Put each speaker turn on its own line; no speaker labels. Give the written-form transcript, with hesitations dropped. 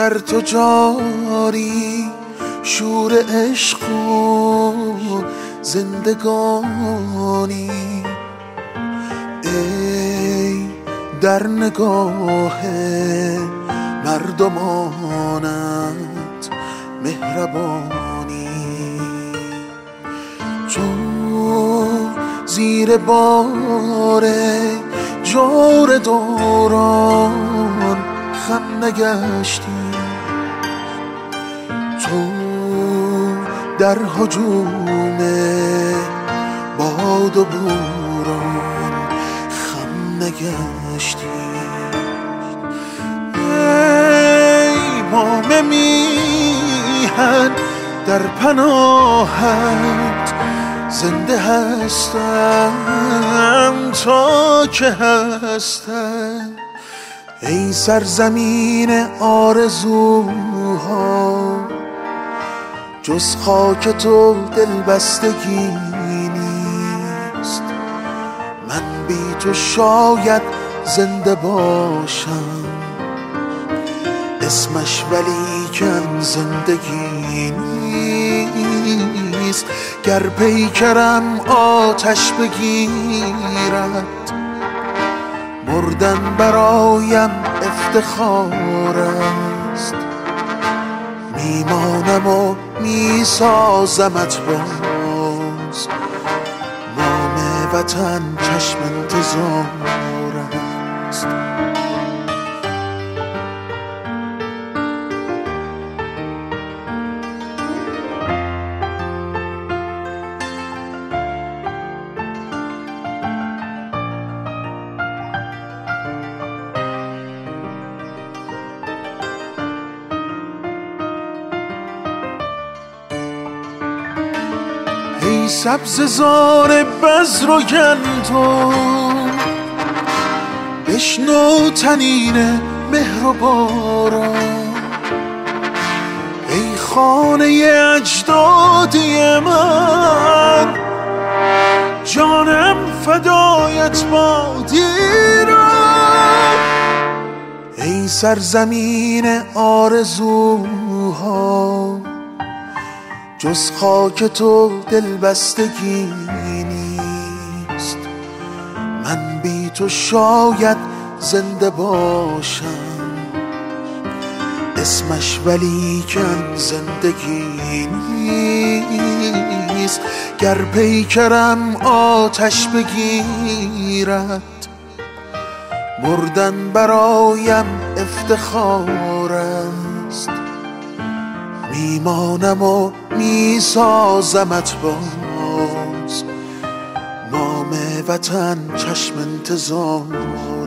در تو جاری شور عشق و زندگانی. ای در نگاه مردمانت مهربانی، تو زیر بار جور دوران خم نگشتی، تو در هجوم باد و بوران خم نگشتی. ای مام میهن در پناهت زنده هستم تا که هستم. ای سرزمین آرزوها جز خاک تو دلبستگی نیست. من بی تو شاید زنده باشم اسمش ولیکن زندگی نیست. گر پیکرم آتش بگیرد مردن برایم افتخار است. میمانم و میسازمت باز، نام وطن چشم انتظار است. ای سبززار بذر و گندم بشنو طنین مهر و باران. ای خانه اجدادی من جانم فدایت باد ایران. ای سرزمین آرزوها جز خاک تو دلبستگی نیست. من بی تو شاید زنده باشم اسمش ولیکن زندگی نیست. گر پیکرم آتش بگیرد مردن برایم افتخار است. میمانم و میسازمت باز، نام وطن چشم انتظار